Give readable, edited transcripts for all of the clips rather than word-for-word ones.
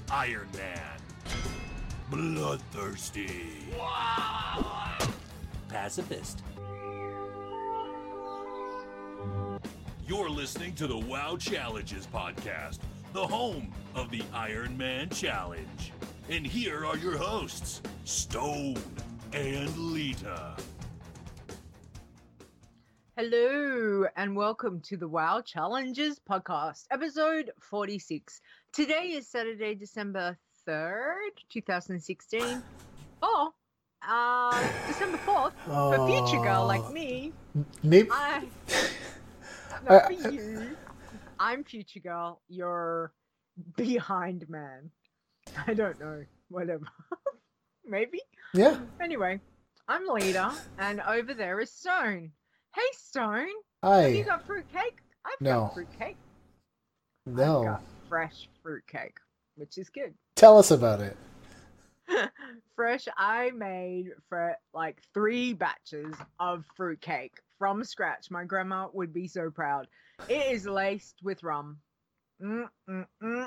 Iron Man. Bloodthirsty. Pacifist. You're listening to the WoW Challenges podcast, the home of the Iron Man Challenge. And here are your hosts, Stone and Lita. Hello and welcome to the WoW Challenges podcast, episode 46. Today is Saturday, December 3rd, 2016. Or December 4th for future girl like me. Maybe. Not for you. I'm future girl. You're behind man. I don't know. Whatever. Maybe? Yeah. Anyway, I'm Lita, and over there is Stone. Hey, Stone. Hi. Have you got fruitcake? I've got fruitcake. No. I've got fresh fruitcake, which is good. Tell us about it. Fresh, I made for like 3 batches of fruitcake from scratch. My grandma would be so proud. It is laced with rum. And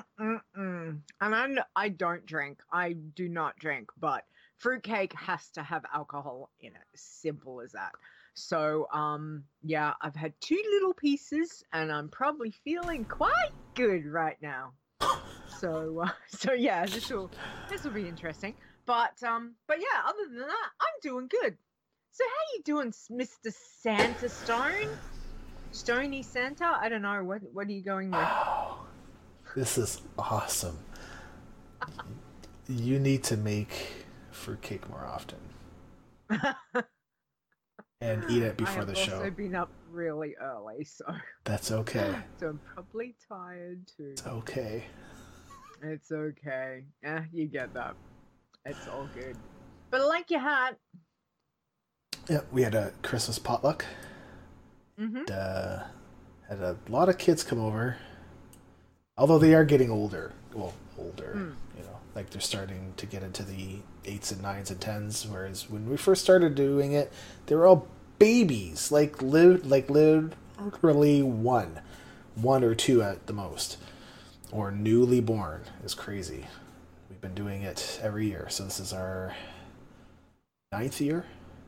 I don't drink. I do not drink, but fruitcake has to have alcohol in it. Simple as that. So, yeah, I've had 2 little pieces, and I'm probably feeling quite good right now. So yeah, this will be interesting. But yeah, other than that, I'm doing good. So how you doing, Mr. Santa Stone? Stony Santa? I don't know. What are you going with? Oh, this is awesome. You need to make fruitcake more often. And eat it before the show. I've also been up really early, so... That's okay. So I'm probably tired too. It's okay. It's okay. You get that. It's all good. But I like your hat. Yeah, we had a Christmas potluck. Mm-hmm. Had a lot of kids come over. Although they are getting older. Well, older. You know, like they're starting to get into the 8s and 9s and 10s. Whereas when we first started doing it, they were all babies. Like literally one or 2 at the most. Or newly born. It's crazy. We've been doing it every year. So this is our 9th year.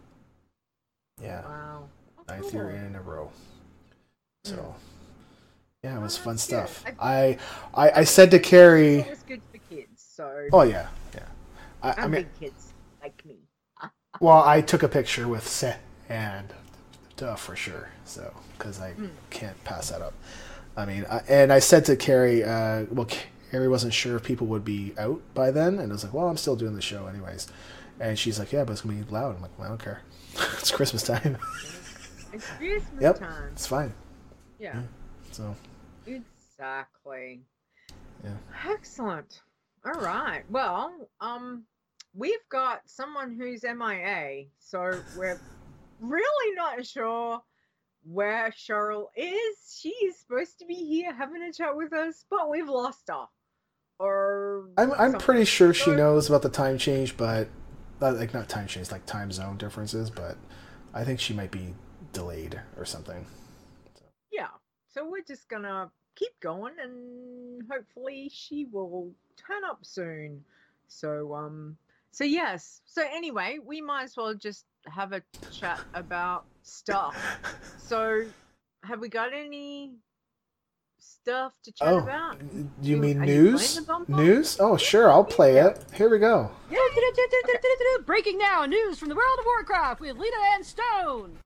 Yeah. Wow. 9th year in a row. So, yeah, it was fun Good. stuff. I said to Carrie... It was good for kids, so... Oh, yeah. I mean, big kids, like me. well, I took a picture with Seth and for sure, so, because I can't pass that up. I mean, I said to Carrie, well, Carrie wasn't sure if people would be out by then, and I was like, well, I'm still doing the show anyways. And she's like, yeah, but it's going to be loud. I'm like, well, I don't care. It's Christmas time. It's Christmas time. It's fine. Yeah. So. Exactly. Yeah. Excellent. All right. Well, we've got someone who's MIA, so we're really not sure where Cheryl is. She is supposed to be here having a chat with us, but we've lost her. Or I'm pretty sure she knows about the time change, but like not time change, like time zone differences, but I think she might be delayed or something. Yeah. So we're just gonna keep going, and hopefully she will turn up soon. So yes. So anyway, we might as well just have a chat about stuff. So have we got any stuff to chat about? You mean news? News? Oh, sure, I'll play it. Here we go. Breaking now, news from the world of Warcraft with Lita and Stone.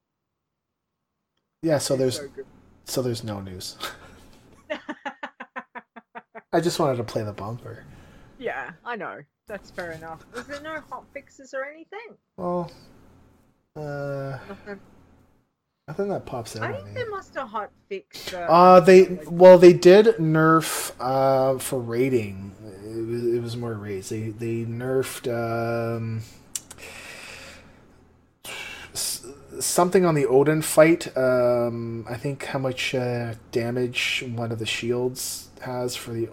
Yeah, so there's no news. I just wanted to play the bumper. Yeah, I know. That's fair enough. Was there no hot fixes or anything? Well, Nothing. nothing that pops out I at think me. they must have hot fixed. They did nerf for raiding. It was more raids. They nerfed something on the Odin fight. I think how much damage one of the shields has for the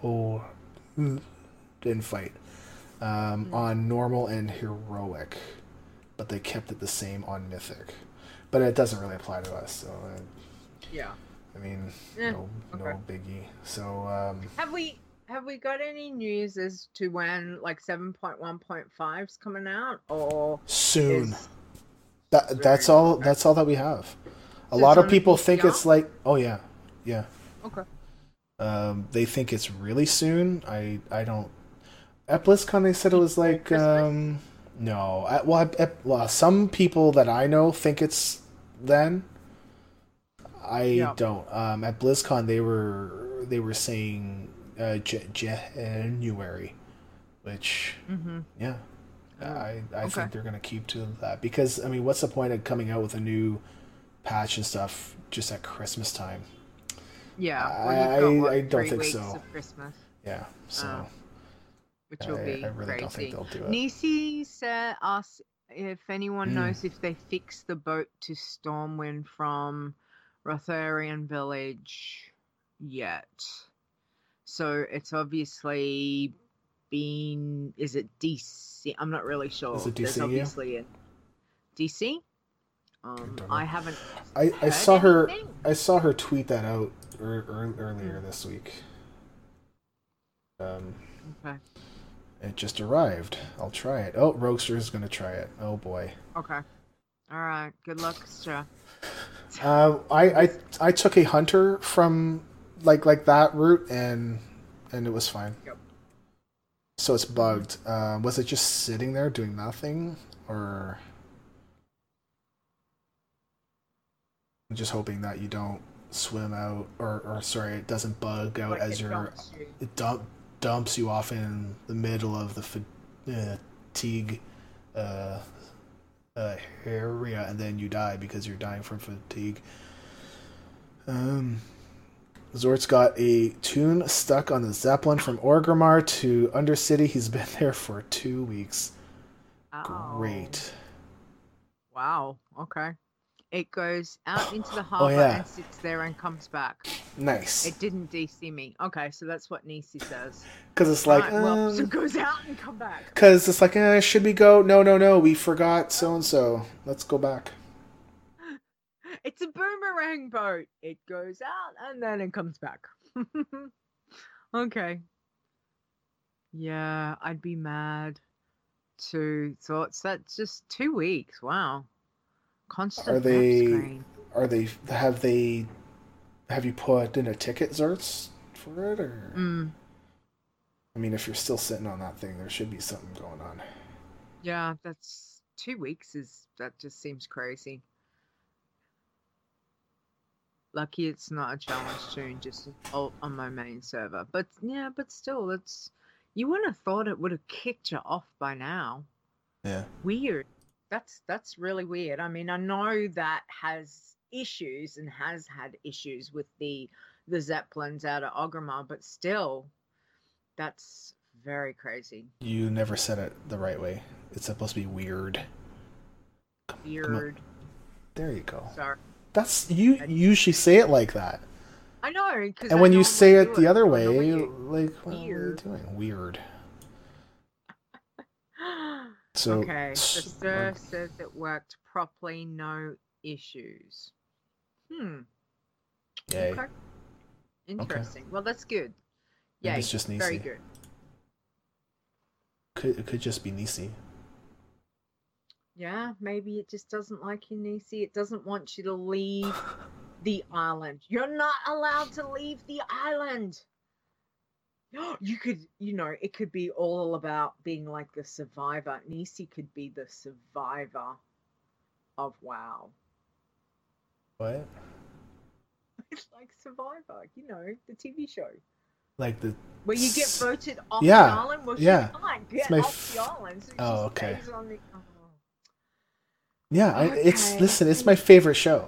Odin fight on normal and heroic, but they kept it the same on mythic. But it doesn't really apply to us, so yeah. I mean, no biggie. So Have have we got any news as to when like 7.1.5 is coming out, or Soon. is That's very- all. okay. That's all that we have. A So lot it's of on people think VCR? it's like, oh yeah, yeah. Okay. They think it's really soon. I don't. At BlizzCon they said it was like Christmas? no. Well, some people that I know think it's then. I Yeah. don't. At BlizzCon they were saying January, which Mm-hmm. yeah. Oh, I okay. think they're gonna keep to that because I mean, what's the point of coming out with a new patch and stuff just at Christmas time? Yeah. Well, you've got, what, I don't 3 think weeks so. of Christmas, Yeah, so which will be I really don't think crazy. they'll do it. Nisi said us if anyone Mm. knows if they fixed the boat to Stormwind from Rotharian Village yet. So it's obviously been. Is it DC? I'm not really sure. Is it There's DC, yeah? obviously a DC. don't know. I haven't. I heard saw her. anything. I saw her tweet that out earlier this week. Okay. It just arrived. I'll try it. Oh, Roguester is gonna try it. Oh boy. Okay. All right. Good luck, sir. I took a hunter from like that route and it was fine. Yep. So it's bugged. Was it just sitting there doing nothing, or I'm just hoping that you don't swim out, or sorry, it doesn't bug out Like as it you're dumps you. it dumps you off in the middle of the fatigue area, and then you die because you're dying from fatigue. Zort's got a tune stuck on the Zeppelin from Orgrimmar to Undercity. He's been there for 2 weeks. Oh. Great. Wow. Okay. It goes out into the harbor yeah. and sits there and comes back. Nice. It didn't DC me. Okay, so that's what Nisi says. Because it's like, Right, well, so it goes out and come back. because it's like, should we go? No, we forgot so and so. Let's go back. It's a boomerang boat. It goes out and then it comes back. Okay. Yeah, I'd be mad too. So that's just 2 weeks. Wow. Constant Are map they- screen. Have you put in a ticket, Zorts, for it, or? I mean, if you're still sitting on that thing, there should be something going on. Yeah, that's 2 weeks. That just seems crazy. Lucky it's not a challenge tune, just on my main server. But yeah, but still, you wouldn't have thought it would have kicked you off by now. Yeah. Weird. That's really weird. I mean, I know that has issues and has had issues with the Zeppelins out of Orgrimmar, but still, that's very crazy. You never said it the right way. It's supposed to be weird. Weird. There you go. Sorry. That's you usually say it like that. I know. Cause And I when you normally say it do the other to way, annoy you. like, what are you Weird. doing? Weird. So, Okay, so Sir says it worked properly, no issues. Yay. Okay. Interesting. Well, that's good. Maybe Yay. it's just Very Nisi. good. It could just be Nisi. Yeah, maybe it just doesn't like you, Nisi. It doesn't want you to leave the island. You're not allowed to leave the island. You could, it could be all about being like the survivor. Nisi could be the survivor of WoW. What? It's like Survivor, the TV show. Like the Where you get voted off Yeah, the island? Well, yeah. she can't get my off the island, so she Oh, okay. stays on the... Oh. Yeah, it's Okay. it's my favorite show.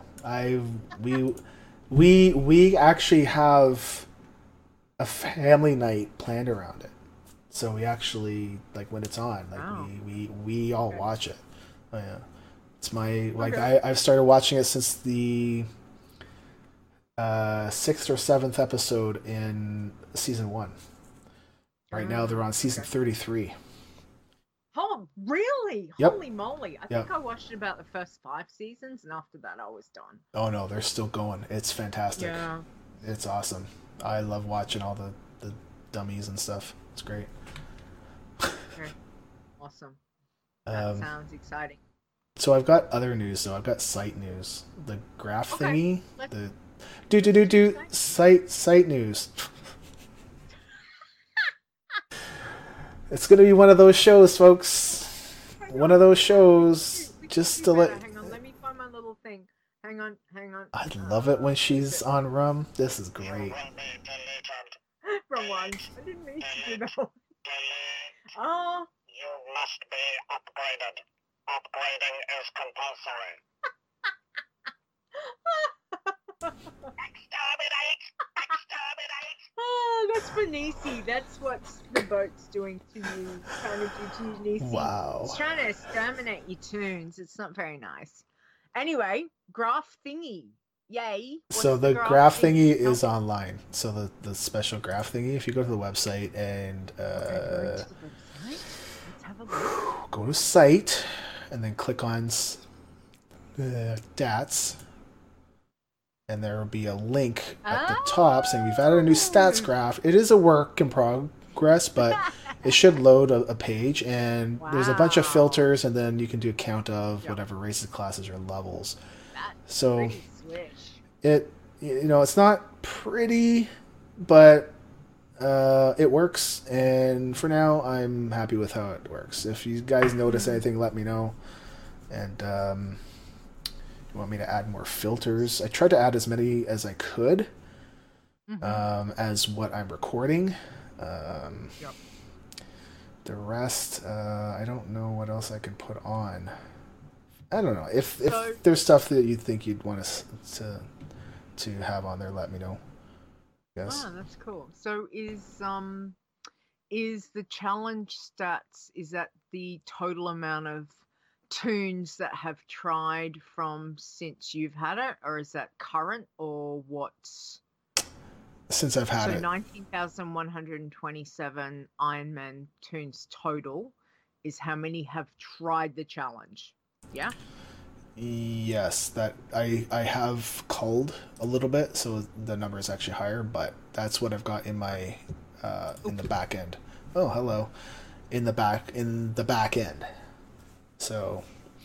We actually have a family night planned around it. So we actually when it's on, Wow. we all Okay. watch it. Oh yeah. It's my Okay. I've started watching it since the 6th or 7th episode in season 1. Right now they're on season 33. Oh, really? Yep. Holy moly. I Yep. think I watched about the first 5 seasons, and after that I was done. Oh no, they're still going. It's fantastic. Yeah. It's awesome. I love watching all the dummies and stuff. It's great. Okay. Awesome. That sounds exciting. So I've got other news though. I've got site news. The graph Okay. thingy. Let's- The site news. It's gonna be one of those shows, folks. One of those shows. Just to let. Hang on, let me find my little thing. Hang on. I love it when she's on rum. This is great. Wrong one. I didn't mean to do that. Oh. You must be upgraded. Upgrading is compulsory. Exterminate! Exterminate! Oh, that's for Nisi. That's what the boat's doing to you. Trying to do to you, Nisi. Wow. It's trying to exterminate your tunes. It's not very nice. Anyway, graph thingy. Yay. What's So the graph thingy Oh, is online. So the special graph thingy, if you go to the website and okay, going to the website. Let's have a look. go to site and then click on stats, and there will be a link at the top saying we've added a new stats graph. It is a work in progress, but it should load a page, and there's a bunch of Wow. filters, and then you can do a count of Yep. whatever races, classes, or levels. That's So pretty swish. it's not pretty, but it works, and for now I'm happy with how it works. If you guys notice anything, let me know. And you want me to add more filters? I tried to add as many as I could as what I'm recording. Yep. The rest, I don't know what else I can put on. I don't know. If there's stuff that you think you'd want us to have on there, let me know. Yes. Oh, that's cool. So is the challenge stats, is that the total amount of tunes that have tried from since you've had it, or is that current, or what's Since I've had so it. 19,127 Iron Man tunes total is how many have tried the challenge? Yeah. Yes, that I have culled a little bit, so the number is actually higher, but that's what I've got in my in the back end. Oh, hello. In the back end. So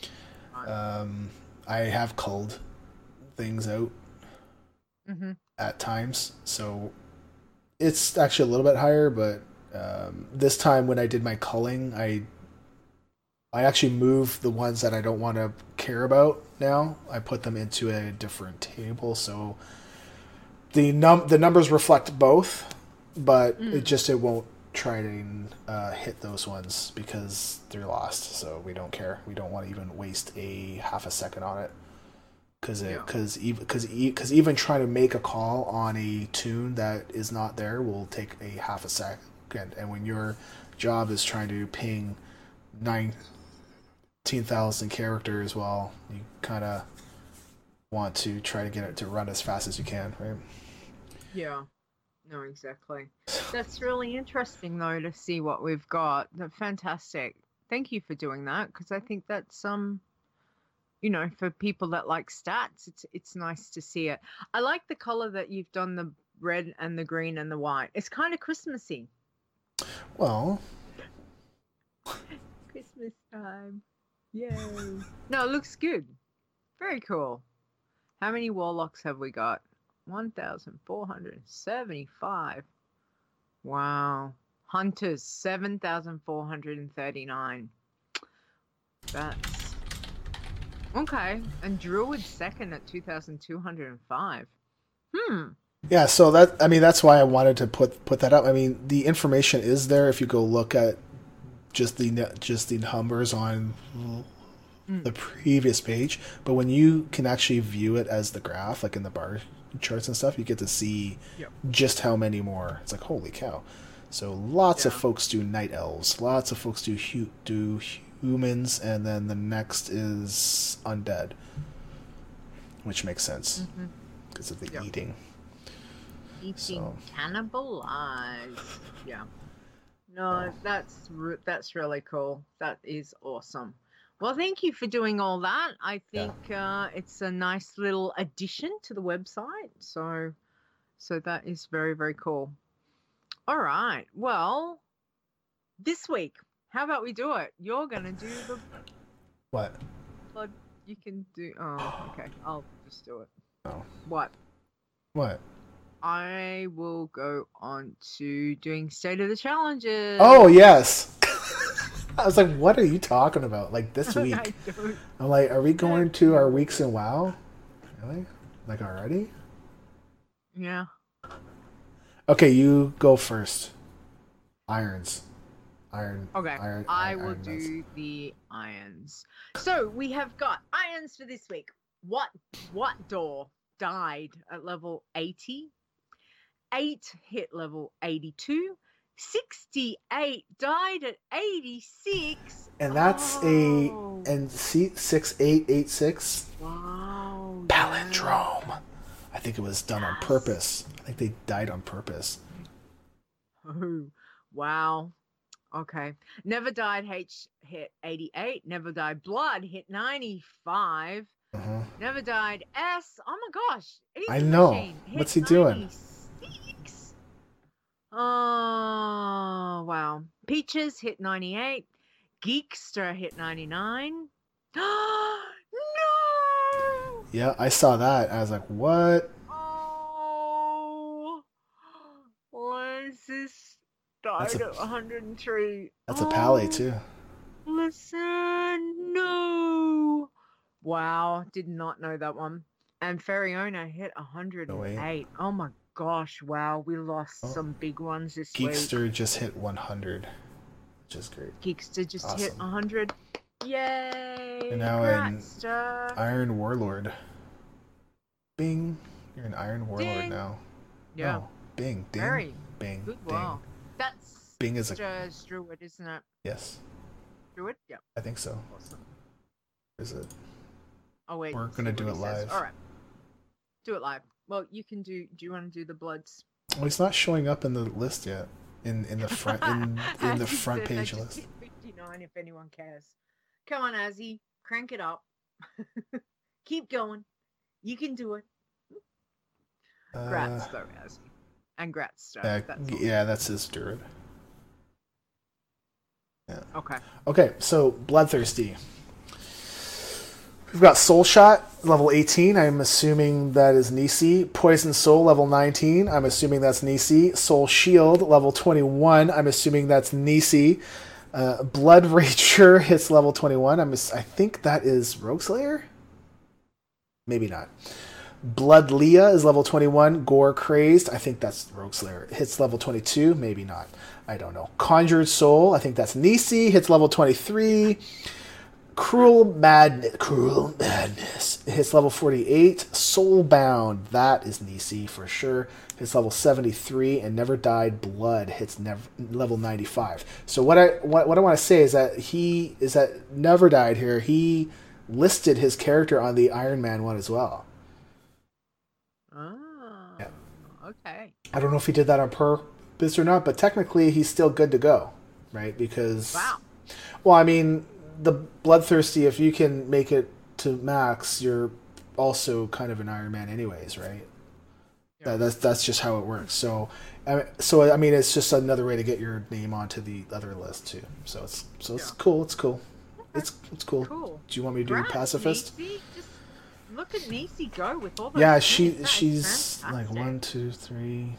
I have culled things out at times, so it's actually a little bit higher, but this time when I did my culling, I actually moved the ones that I don't want to care about now. I put them into a different table, so the numbers reflect both, but it won't try and hit those ones because they're lost. So we don't care. We don't want to even waste a half a second on it, because even trying to make a call on a tune that is not there will take a half a second, and when your job is trying to ping 19,000 characters, well, you kind of want to try to get it to run as fast as you can, right? Yeah. No, exactly. That's really interesting, though, to see what we've got. That's fantastic. Thank you for doing that, because I think that's for people that like stats, it's nice to see it. I like the color that you've done, the red and the green and the white. It's kind of Christmassy. Well, Christmas time. Yay. No, it looks good. Very cool. How many warlocks have we got? 1,475. Wow. Hunters, 7,439. That's okay. And Druid second at 2,205. yeah. So that's why I wanted to put that up. I mean, the information is there if you go look at just the numbers on the previous page, but when you can actually view it as the graph, like in the bar charts and stuff, you get to see just how many more. It's like, holy cow. So lots of folks do night elves, lots of folks do humans, and then the next is undead, which makes sense because of the eating. Eating cannibalized. Yeah. No, that's really cool. That is awesome. Well, thank you for doing all that. I think it's a nice little addition to the website. So that is very, very cool. All right. Well, this week, how about we do it? You're gonna do the What? blood. You can do. Oh, okay. I'll just do it. Oh. What? What? I will go on to doing State of the Challenges. Oh, yes. I was like, what are you talking about? Like, this week? I don't. I'm like, are we going to our weeks in WoW? Really? Like, already? Yeah. Okay, you go first. Irons. Okay. I will do the irons. So we have got irons for this week. What door died at level 80? 8 hit level 82. 68 died at 86. And that's Oh. and see 6886 Wow. palindrome. I think it was done on Yes. purpose. I think they died on purpose. Oh, wow. Okay. Never Died H hit 88. Never Died Blood hit 95. Uh-huh. Never Died S. Oh my gosh. Easy I know. Machine hit What's he doing? 96. Oh, wow. Peaches hit 98. Geekster hit 99. No! Yeah, I saw that. I was like, what? Oh, Lensis died That's a- at 103. That's a pally Oh, too. Listen, no. Wow, did not know that one. And Feriona hit 108. Oh my gosh, wow, we lost Oh. some big ones this week. Geekster just hit 100, which is great. Geekster just hit Awesome. 100. Yay! And now in Gratster. Iron Warlord. Bing. You're an Iron Warlord Ding. now. Yeah, No. Bing. Ding. very Bing. good. Ding. Wow, that's Bing is a just Druid, isn't it? yes. Druid, yeah. I think so. Awesome. Is it? Oh wait, We're let's gonna see do what it he says. live. All right, do it live. Well, you can do. Do you want to do the bloods? Well, it's not showing up in the list yet. In the front in the Azzy front said, "I page just list. hit 59 if anyone cares. Come on, Azzy, crank it up. Keep going. You can do it. Grats though, Azzy, and Grats though. That's all. yeah, that's his druid. Okay. Okay, so Bloodthirsty. We've got Soul Shot, level 18. I'm assuming that is Nisi. Poison Soul, level 19. I'm assuming that's Nisi. Soul Shield, level 21. I'm assuming that's Nisi. Blood Rager hits level 21. I think that is Rogueslayer? Maybe not. Blood Leah is level 21. Gore Crazed, I think that's Rogueslayer. Hits level 22. Maybe not. I don't know. Conjured Soul, I think that's Nisi. Hits level 23. Cruel Madness hits level 48. Soulbound, that is Nisi for sure. Hits level 73, and Never Died Blood hits level 95. So what I want to say is that Never Died here. He listed his character on the Iron Man one as well. Oh. Yeah. Okay. I don't know if he did that on purpose or not, but technically he's still good to go, right? Because Wow. well, I mean, the Bloodthirsty, if you can make it to max, you're also kind of an Iron Man anyways, right? Yeah. That's just how it works. So I mean, it's just another way to get your name onto the other list too. So it's Yeah. cool. It's cool. It's cool. Cool. Do you want me to do Grats, Pacifist? Nisi. Just look at Nisi go with all those. Yeah, points. That is she's like fantastic. 1, 2, 3,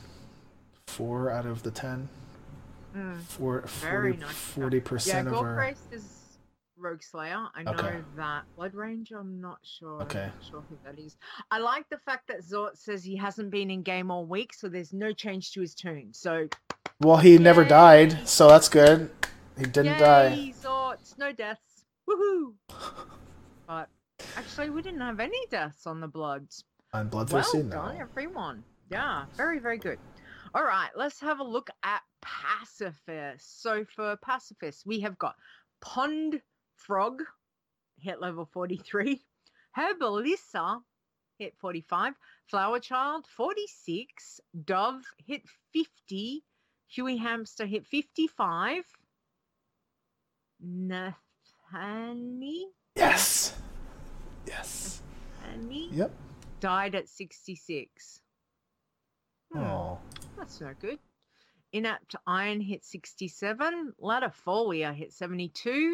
4 out of the 10. Mm. Very Very nice. 40% Yeah, of Gore our. Crazed is Rogue Slayer. I know Okay. that. Blood Ranger, I'm not sure. Okay. I'm not sure who that is. I like the fact that Zort says he hasn't been in game all week, so there's no change to his tune. So Well, he never Yay. died, so that's good. He didn't die. yay, Zort, no deaths. Woohoo! But actually, we didn't have any deaths on the Bloods. On Bloodthirsty, Well no. done, everyone. Yeah, very, very good. All right, let's have a look at Pacifist. So for Pacifist, we have got Pond Frog, hit level 43. Herbalissa, hit 45. Flower Child, 46. Dove, hit 50. Huey Hamster, hit 55. Nathani, Yes. Yes. Yep. died at 66. Oh. That's no good. Inept Iron hit 67. Latifolia hit 72.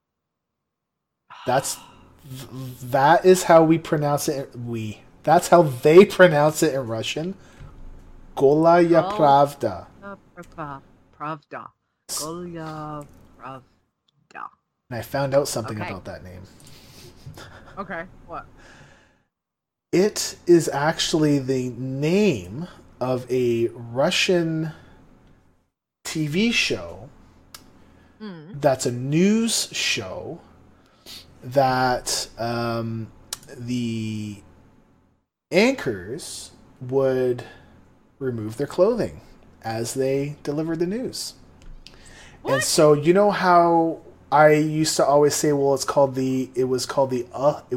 That is how we pronounce it. That's how they pronounce it in Russian. Golaya Pravda. Pravda. Golya Pravda. And I found out something Okay. about that name. Okay, what? It is actually the name of a Russian TV show that's a news show that the anchors would remove their clothing as they delivered the news. What? And so you know how I used to always say, well, it was called the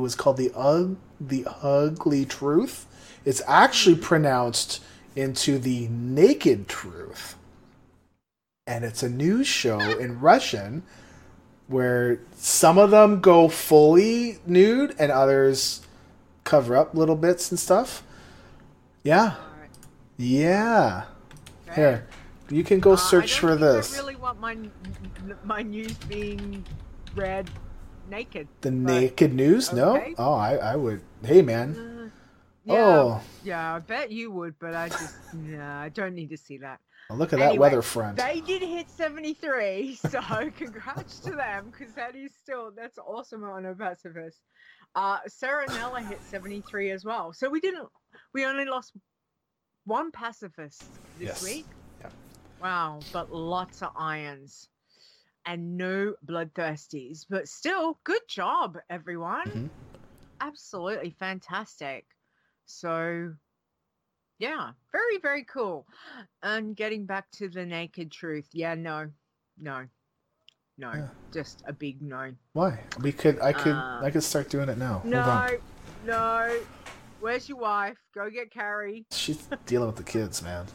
ugly truth. It's actually pronounced into the naked truth. And it's a news show in Russian where some of them go fully nude and others cover up little bits and stuff. Yeah. Alright. Yeah. Okay. Here. You can go search for this. I really want my news being read naked. The but- naked news? okay. No? Oh, I would. Hey, man. Yeah, Oh. yeah, I bet you would, but I don't need to see that. Oh, look at that Anyway, weather front. They did hit 73, so congrats to them, because that's awesome on a pacifist. Serenella hit 73 as well. So we only lost one pacifist this Yes. week. Yeah. Wow, but lots of irons and no bloodthirsties. But still, good job, everyone. Mhm. Absolutely fantastic. So, yeah, very, very cool. And getting back to the naked truth, yeah, no, Yeah. just a big no. Why? I could start doing it now. Hold on. No. Where's your wife? Go get Carrie. She's dealing with the kids, man.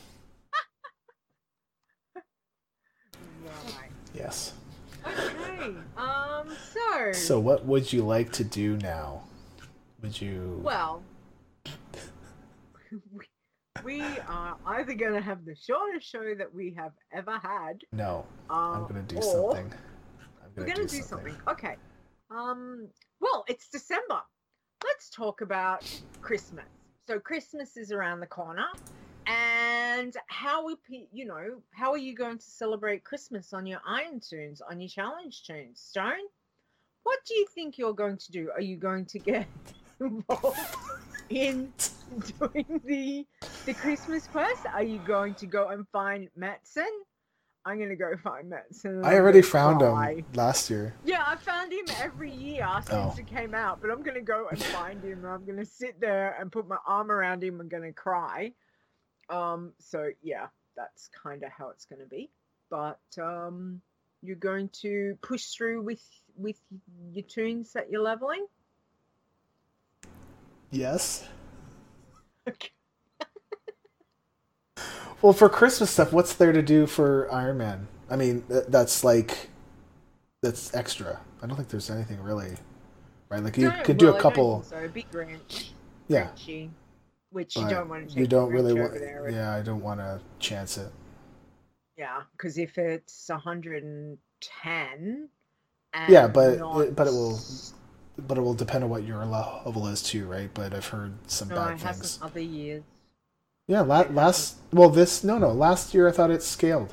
Right. Yes. Okay. So. So what would you like to do now? Would you... Well, we are either going to have the shortest show that we have ever had. No. I'm going to do or something. We're going to do something. Okay. Well, it's December. Let's talk about Christmas. So Christmas is around the corner. And how are you going to celebrate Christmas on your Iron Tunes, on your Challenge Tunes? Stone, what do you think you're going to do? Are you going to get involved in doing the Christmas quest? Are you going to go and find Matson? I'm going to go find Matson. I already found him last year. Yeah, I found him every year since it came out, but I'm going to go and find him. I'm going to sit there and put my arm around him and going to cry. So yeah, that's kind of how it's going to be. But you're going to push through with your tunes that you're leveling? Yes. Okay. Well, for Christmas stuff, what's there to do for Iron Man? I mean, that's extra. I don't think there's anything really, right? Like you could do a couple. So big Grinch. Yeah. Grinchy, which you But don't want to take. you don't Grinch really over want. there. Yeah, I don't want to chance it. Yeah, because if it's 110. Yeah, and but not... it will depend on what your level is too, right? But I've heard some No, bad it things. hasn't other years. Yeah, last year I thought it scaled.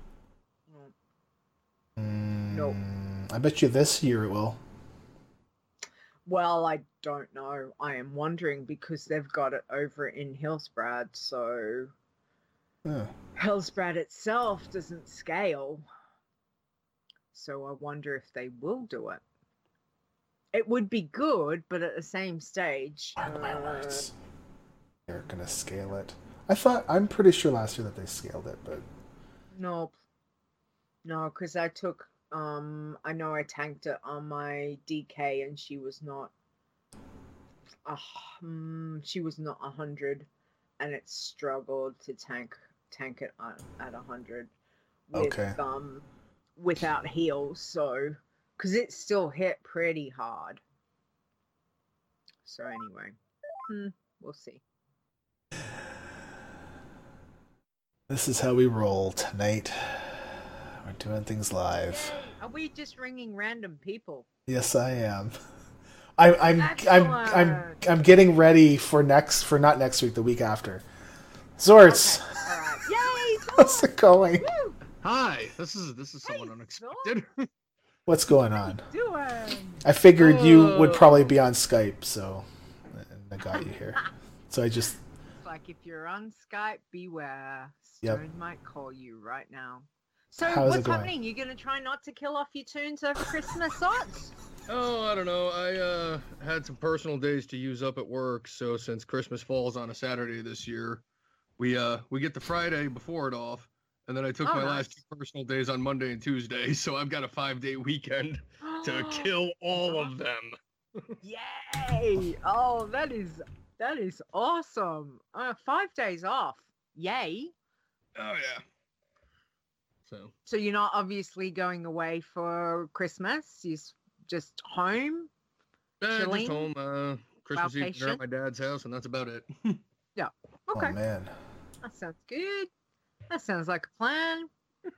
Nope. I bet you this year it will. Well, I don't know. I am wondering because they've got it over in Hillsbrad, so Yeah. Hillsbrad itself doesn't scale. So I wonder if they will do it. It would be good, but at the same stage, Mark my words. They're gonna scale it. I'm pretty sure last year that they scaled it, but nope. No, because I took I know I tanked it on my DK and she was not she was not 100 and it struggled to tank it at 100 with Okay. Without heals, so because it still hit pretty hard. So anyway, we'll see. This is how we roll tonight. We're doing things live. Are we just ringing random people? Yes, I am. I'm getting ready for not next week, the week after. Zorts, Okay. All right. Yay! how's it going? Woo! Hi, this is someone unexpected. What's going on? Doing. I figured you would probably be on Skype, so I got you here. So I just Like if you're on Skype, beware. Yep. Stone might call you right now. So How's it what's going? happening? You're gonna try not to kill off your tunes over Christmas, Sots? Oh, I don't know. I had some personal days to use up at work, so since Christmas falls on a Saturday this year, we get the Friday before it off, and then I took my last 2 personal days on Monday and Tuesday, so I've got a 5-day weekend to kill all of them. Yay! Oh, that is awesome. 5 days off. Yay! Oh yeah. So So you're not obviously going away for Christmas. You're just home. just Chilling? home. Christmas Eve dinner at my dad's house, and that's about it. Okay, oh man, that sounds good. That sounds like a plan.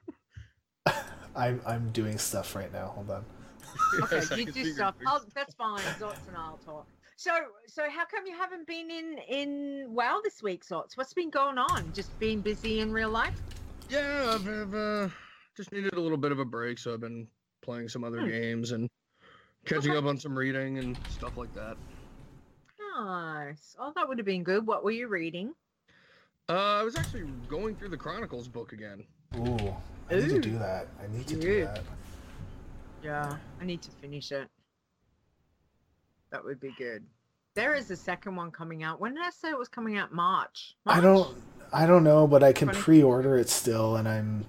I'm doing stuff right now. Hold on. Okay, Yes, I you can do see your stuff. face. Oh, that's fine. Zots and I'll talk. So how come you haven't been in WoW this week, Zots? What's been going on? Just being busy in real life? Yeah, I've just needed a little bit of a break, so I've been playing some other games and catching up on some reading and stuff like that. Nice. Oh, that would have been good. What were you reading? I was actually going through the Chronicles book again. Ooh, I need to Ooh. do that. I need to do Good. that. Yeah, I need to finish it. That would be good. There is a second one coming out. When did I say it was coming out? March. I March? don't know, but I can 20. pre-order it still, and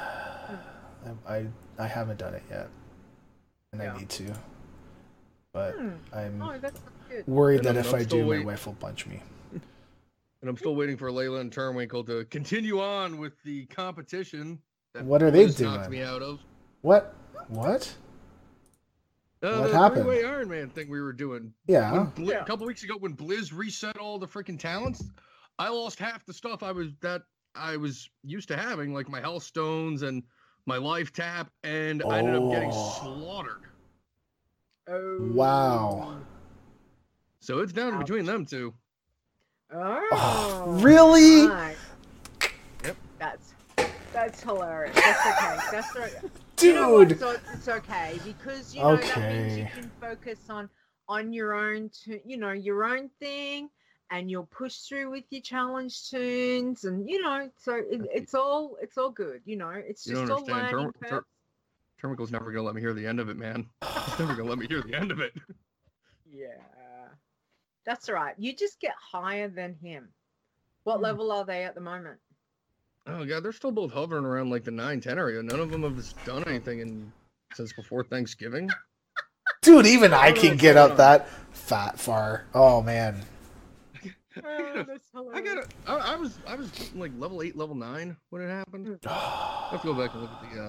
I haven't done it yet, and Yeah. I need to. But I'm Oh, that's good. worried And that if I'm I still do, my waiting. wife will punch me. And I'm still waiting for Layla and Turnwinkle to continue on with the competition. That What are they Blizz knocked doing? me out of. What? What? What the happened? three-way Iron Man thing we were doing. Yeah. A couple weeks ago when Blizz reset all the freaking talents, I lost half the stuff I was used to having, like my health stones and my life tap, and I ended up getting Oh. slaughtered. Oh. Wow. So it's down Ouch. between them two. Oh. really? Right. Yep. That's hilarious. That's okay. That's right. You know what, Dude. so it's okay because that means Okay. you can focus on your own, your own thing, and you'll push through with your challenge tunes, and so it's all good. It's You just don't all understand. learning curve. Turnwinkle's never gonna let me hear the end of it, man. He's never gonna let me hear the end of it. Yeah, that's all right. You just get higher than him. What level are they at the moment? Oh god, they're still both hovering around like the 9-10 area. None of them have done anything since before Thanksgiving. Dude, even I don't know can what's get going up on. that far. Oh man. Oh, that's I hilarious. I was like level 8, level 9 when it happened. I have to go back and look at the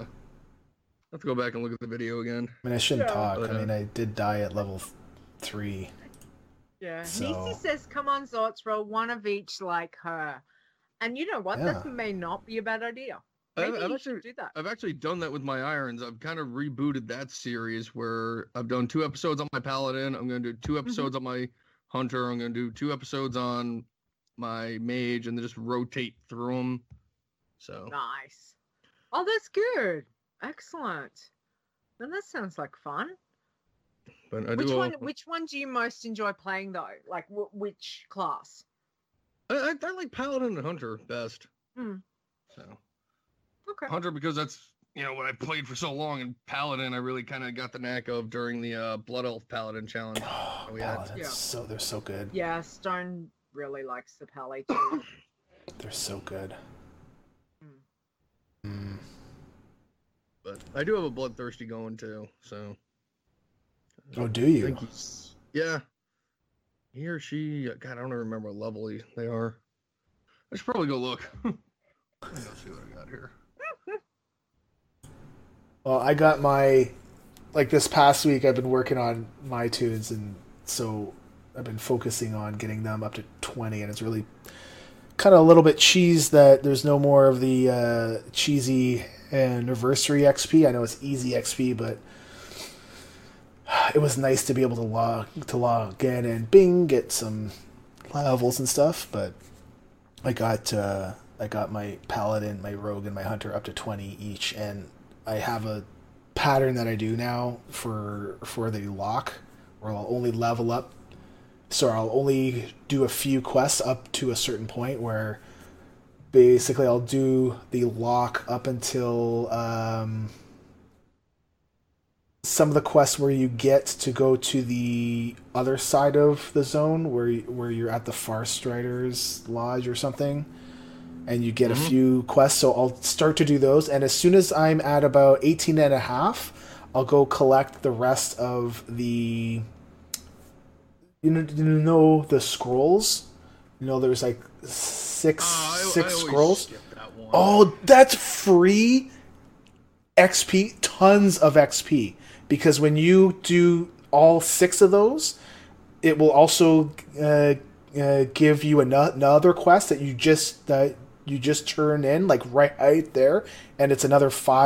video again. I mean, I shouldn't Yeah. talk. But, I mean, I did die at level 3. Yeah, So- Nisi says, "Come on, Zorts, roll one of each like her." And you know what? That Yeah. may not be a bad idea. I've Maybe you actually- should do that. I've actually done that with my irons. I've kind of rebooted that series where I've done 2 episodes on my paladin. I'm going to do 2 episodes on my hunter. I'm going to do 2 episodes on my mage, and then just rotate through them. So Nice. Oh, that's good. Excellent. Then that sounds like fun. but I Which do. which one do you most enjoy playing though? Like which class? I like paladin and hunter best. Hmm. So Okay. hunter because that's what I played for so long, and paladin I really kind of got the knack of during the Blood Elf Paladin challenge. Oh, yeah. Paladins, Yeah. they're so good. Yeah, Stone really likes the Pally too. They're so good. Hmm. Mm. But I do have a bloodthirsty going too. So Oh, do I you? think yeah. He or she, God, I don't even remember what level they are. I should probably go look. Let me go see what I got here. Well, I got this past week I've been working on my tunes, and so I've been focusing on getting them up to 20, and it's really kind of a little bit cheesed that there's no more of the cheesy anniversary XP. I know it's easy XP, but it was nice to be able to log in and bing, get some levels and stuff. But I got my paladin, my rogue, and my hunter up to 20 each, and I have a pattern that I do now for the lock, where I'll only level up. So I'll only do a few quests up to a certain point, where basically I'll do the lock up until some of the quests where you get to go to the other side of the zone, where you're at the Farstriders Lodge or something, and you get a few quests. So I'll start to do those, and as soon as I'm at about 18 and a half, I'll go collect the rest of the you know the scrolls. There's like six scrolls. That one. Oh, that's free XP, tons of XP. Because when you do all 6 of those, it will also give you another quest that you just turn in, like right there, and it's another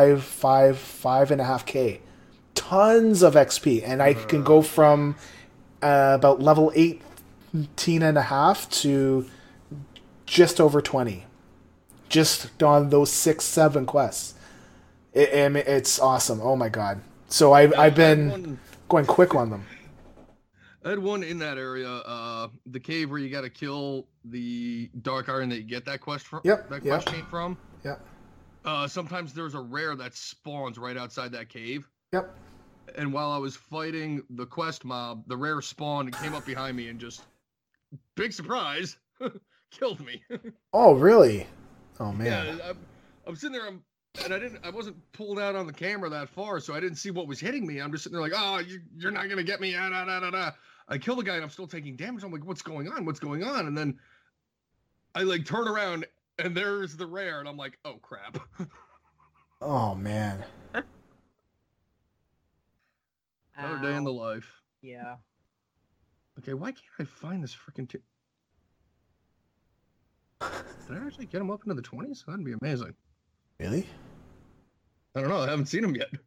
5.5K. Tons of XP, and I can go from about level 18 and a half to just over 20, just on those 6-7 quests. It's awesome. Oh my god! So I've been going quick on them. I had one in that area, the cave where you got to kill the Dark Iron that you get that quest from. Yep. That quest chain from. Yep. Sometimes there's a rare that spawns right outside that cave. Yep. And while I was fighting the quest mob, the rare spawned and came up behind me and just, big surprise, killed me. Oh really? Oh man. Yeah, I'm sitting there, and I wasn't pulled out on the camera that far, so I didn't see what was hitting me. I'm just sitting there like, oh, you're not gonna get me. I kill the guy and I'm still taking damage. I'm like, what's going on? What's going on? And then I like turn around and there's the rare, and I'm like, oh crap. Oh man. Another day in the life. Yeah. Okay, why can't I find this freaking Did I actually get him up into the 20s? That'd be amazing. Really? I don't know. I haven't seen him yet.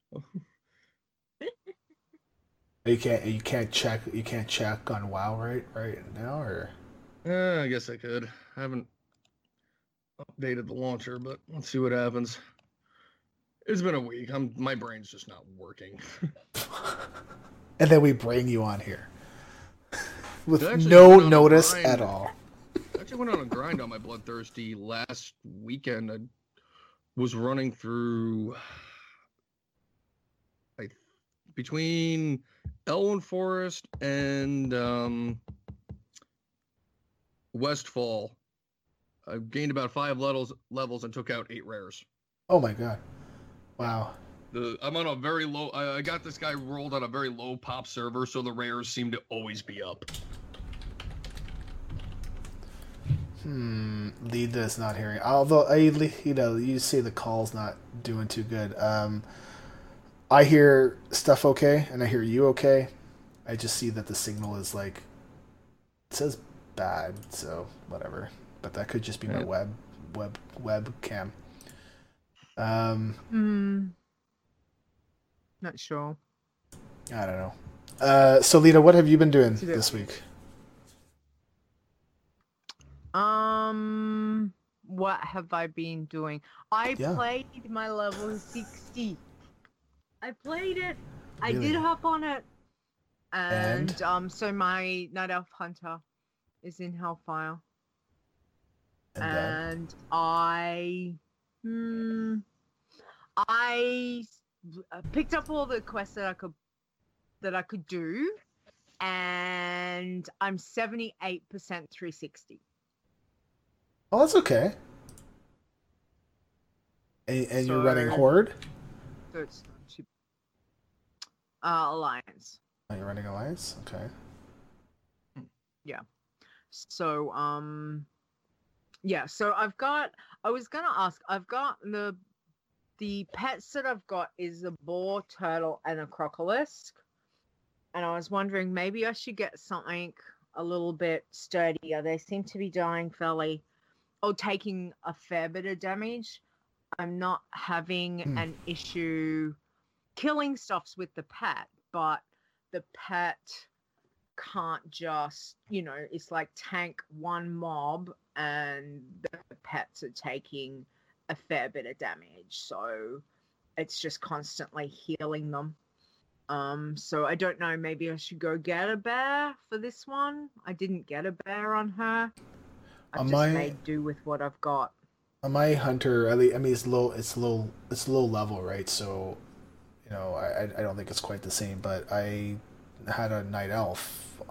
You can't check on WoW right now, or? I guess I could. I haven't updated the launcher, but let's see what happens. It's been a week. My brain's just not working. And then we bring you on here with no notice at all. I actually went on a grind on my Bloodthirsty last weekend. I was running through between Elwyn Forest and Westfall. I gained about 5 levels and took out 8 rares. Oh my god. Wow. I'm on a very low. I got this guy rolled on a very low pop server, so the rares seem to always be up. Lida is not hearing. Although you see the call's not doing too good. I hear stuff okay, and I hear you okay. I just see that the signal is like, it says bad, so whatever. But that could just be my webcam. Not sure. I don't know. So Lita, what have you been doing this week? What have I been doing? I played my level 60. I played it. Really? I did hop on it. And so my Night Elf Hunter is in Hellfire. And I picked up all the quests that I could do, and I'm 78% 360. Oh, that's okay. And you're running Horde? So it's Alliance. Oh, you're running Alliance? Okay. Yeah. So so I've got the pets that I've got is a boar, turtle, and a crocolisk. And I was wondering maybe I should get something a little bit sturdier. They seem to be dying fairly or taking a fair bit of damage. I'm not having an issue killing stuffs with the pet, but the pet can't just, it's like tank one mob and the pets are taking a fair bit of damage. So it's just constantly healing them. So I don't know, maybe I should go get a bear for this one. I didn't get a bear on her. I've just made do with what I've got. On my hunter, I mean, it's low level, right? So, I don't think it's quite the same. But I had a night elf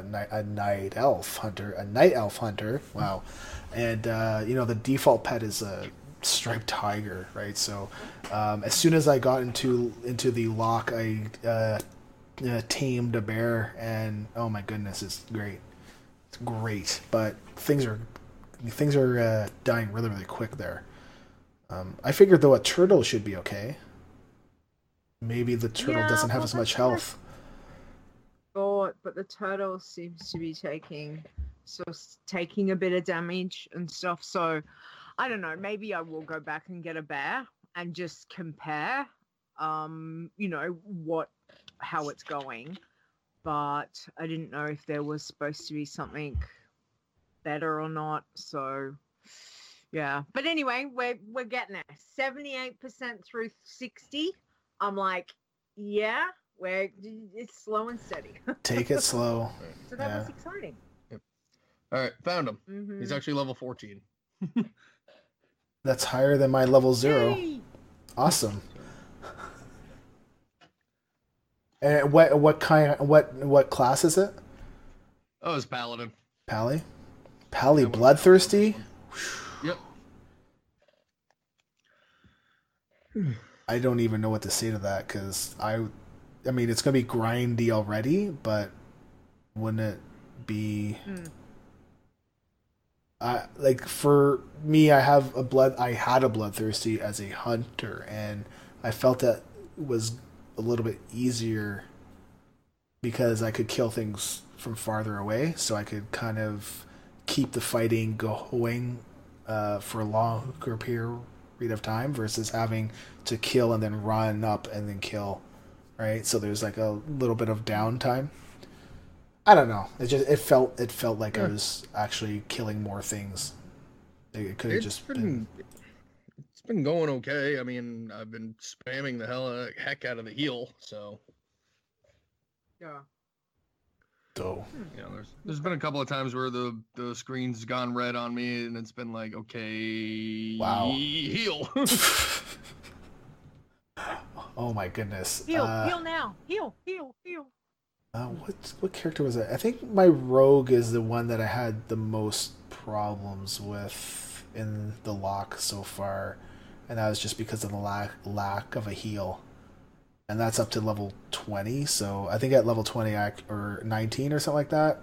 hunter. Wow, and the default pet is a striped tiger, right? So, as soon as I got into the lock, I tamed a bear, and oh my goodness, it's great. It's great, but things are dying really, really quick there. I figured though a turtle should be okay. Maybe the turtle doesn't have as much health. But the turtle seems to be taking a bit of damage and stuff. So I don't know. Maybe I will go back and get a bear and just compare. How it's going. But I didn't know if there was supposed to be something better or not. So yeah. But anyway, we're getting there. 78% through 60. I'm like, yeah. It's slow and steady. Take it slow. So that was exciting. Yep. All right, found him. Mm-hmm. He's actually level 14. That's higher than my level 0. Hey! Awesome. And what class is it? Oh, it's Paladin. Pally bloodthirsty? Yep. I don't even know what to say to that, because I mean, it's going to be grindy already, but wouldn't it be... like, for me, I had a bloodthirsty as a hunter, and I felt that it was a little bit easier because I could kill things from farther away, so I could kind of keep the fighting going for a longer period of time versus having to kill and then run up and then kill, right? So there's like a little bit of downtime. I don't know. It felt like I was actually killing more things. It could have just been. It's been going okay. I mean, I've been spamming the heck out of the heal, so. Yeah. So. There's been a couple of times where the screen's gone red on me, and it's been like, okay, wow, heal. Oh my goodness. Heal now. Heal. What character was it? I think my rogue is the one that I had the most problems with in the lock so far, and that was just because of the lack of a heal. And that's up to level 20, so I think at level 20 or 19 or something like that,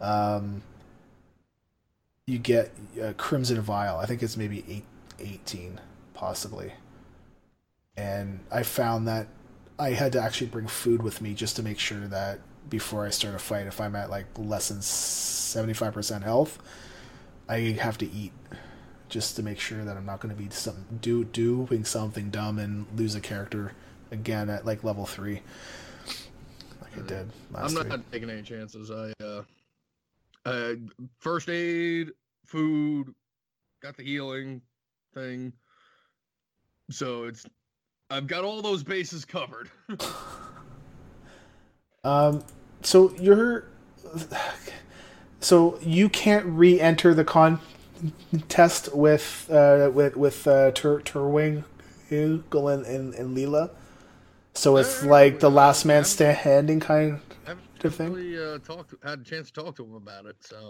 you get Crimson Vial. I think it's maybe 18, possibly. And I found that I had to actually bring food with me just to make sure that before I start a fight, if I'm at like less than 75% health, I have to eat just to make sure that I'm not going to be doing something dumb and lose a character again at like level 3 like I did last I'm not taking any chances. I first aid, food, got the healing thing, so I've got all those bases covered. So you can't re-enter the contest with Turwing, Hugel, and Leela. So it's like the last man standing kind of thing. Had a chance to talk to him about it. So,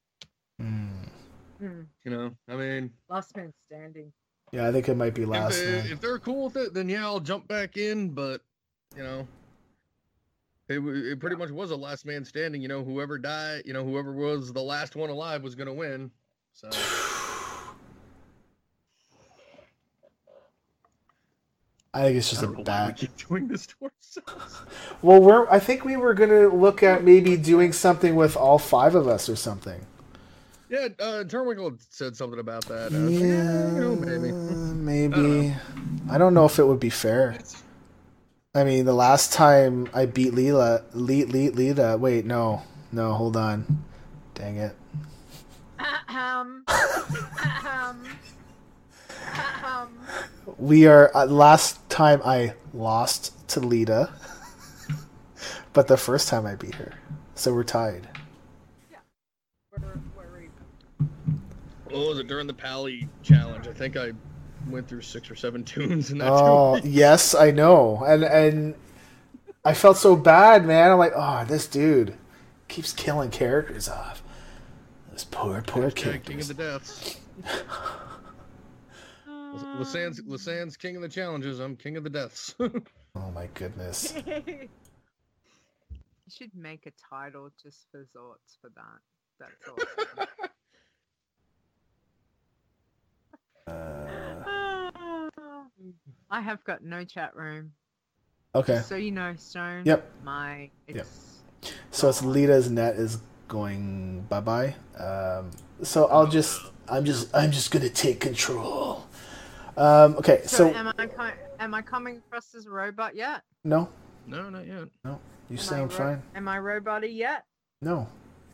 I mean, last man standing. Yeah, I think it might be last man. If they're cool with it, then yeah, I'll jump back in. But it pretty much was a last man standing. Whoever died, whoever was the last one alive was gonna win. So. I think it's just a bad. We keep doing this to ourselves. Well, I think we were gonna look at maybe doing something with all 5 of us or something. Yeah, Turnwinkle said something about that. Maybe. I don't know if it would be fair. I mean, the last time I beat Lita. Wait, no, hold on. Dang it. We are. Last time I lost to Lita, but the first time I beat her, so we're tied. Yeah, we're even. What was it during the Pally challenge? I think I went through 6 or 7 tunes in that. Oh, yes, I know, and I felt so bad, man. I'm like, oh, this dude keeps killing characters off. This poor characters. King of the Deaths. Lasan's king of the challenges. I'm king of the deaths. Oh my goodness. You should make a title just for Zorts for that. That's awesome. I have got no chat room. Okay. So you know, Stone. Yep. So it's Lita's net is going bye-bye. So I'm just gonna take control. Okay, so am I coming across as a robot yet? No, not yet. No, you sound fine. Am I robot-y yet? No.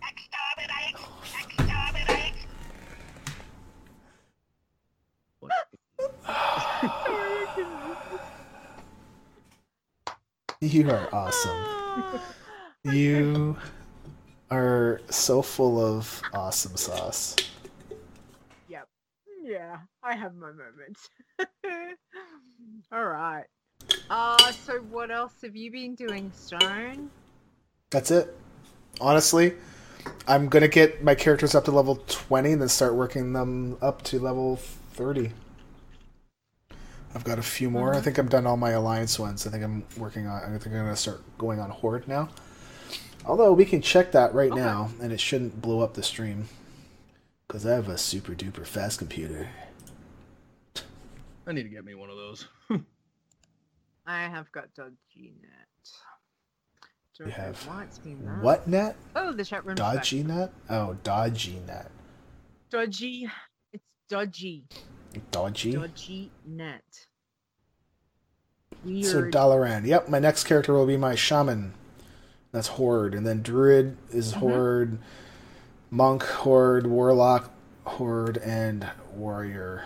You are awesome. You are so full of awesome sauce. Yep. Yeah, I have my moments. All right. So what else have you been doing, Stone? That's it. Honestly, I'm gonna get my characters up to level 20 and then start working them up to level 30. I've got a few more. I think I'm done all my alliance ones. I think I'm gonna start going on Horde now. Although we can check that right now, and it shouldn't blow up the stream because I have a super duper fast computer. I need to get me one of those. I have got Dodgy Net. You have why it's been that. What net? Oh, the chat room. Dodgy Net? Oh, Dodgy Net. Dodgy. It's dodgy. Dodgy? Dodgy Net. Weird. So Dalaran. Yep, my next character will be my Shaman. That's Horde. And then Druid is Horde. Monk, Horde. Warlock, Horde. And Warrior.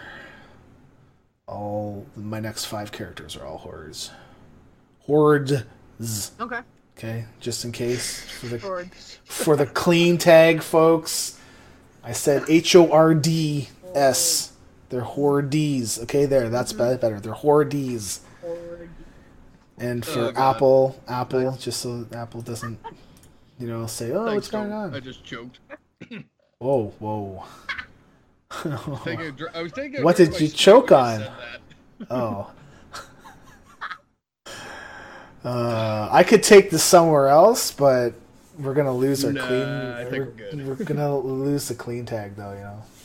All my next 5 characters are all Hordes. Hordes. Okay. Okay, just in case. For the clean tag, folks. I said HORDS. They're Hordes. Okay, there. That's better. They're Hordes. And for Apple, just so Apple doesn't, say, "Oh, Thanks, what's going on?" I just choked. Whoa. I was taking. What did you choke on? Oh. I could take this somewhere else, but we're gonna lose our clean. I think we're good. We're gonna lose the clean tag, though.